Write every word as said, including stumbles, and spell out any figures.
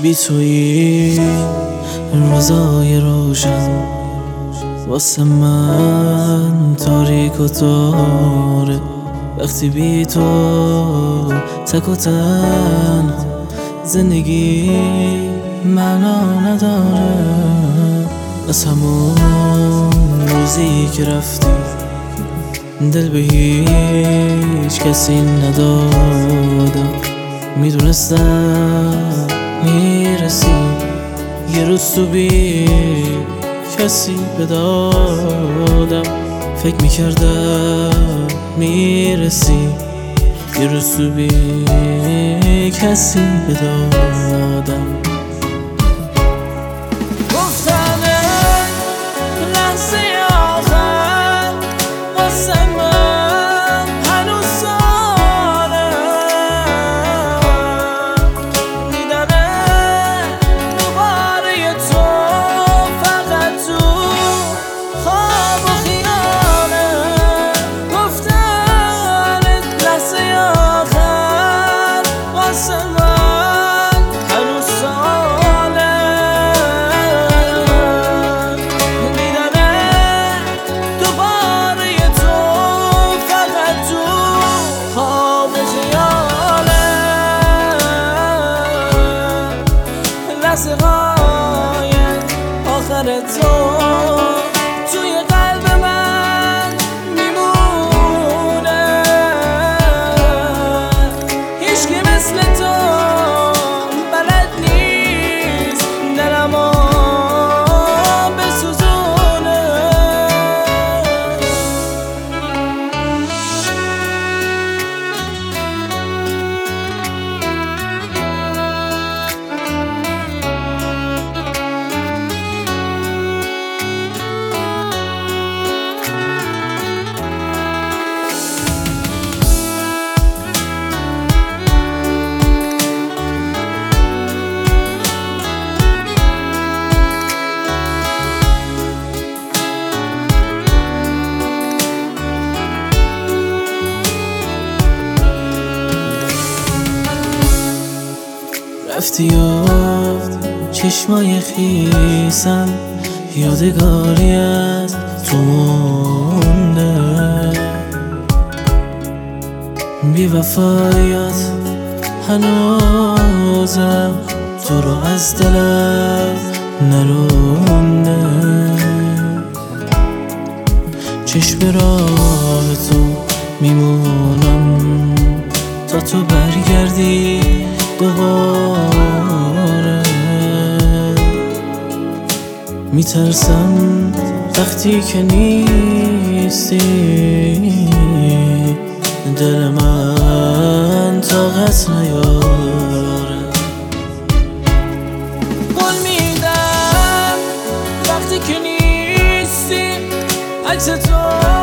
بی توی روزای روشن واسه من تاریک و تاره. وقتی بی تو تک و تنها زندگی معنا نداره. از همون روزی که رفتی دل به هیچ کسی ندادم. میدونستم میرسی یه روز تو بی کسی بدادم. فکر میکردم میرسی یه روز تو بی کسی بدادم. لحظه‌های آخر تو توی قلب من میمونه. هیچکی مثل تو بلد نیست دلمو بسوزونه. رفتی و چشمای خیسم یادگاری از تو مونده. بی وفایات هنوزم تو رو از دلم نرونده. چشم راه تو میمونم تا تو برگردی دوباره. میترسم وقتی که نیستی دل من طاقت نیاره. قول میدم وقتی که نیستی عکس تو